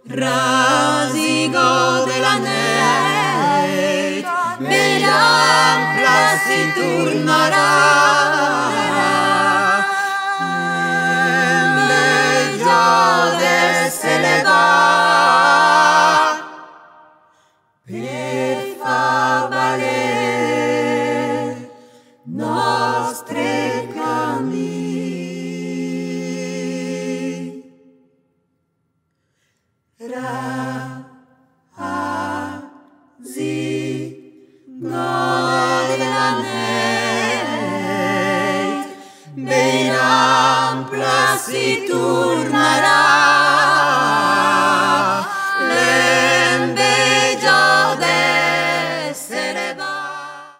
rasigo de la nit, ben ampla si tornarà. Per far valer nostre camí. Rasigo de la nit, ben ampla si tornarà.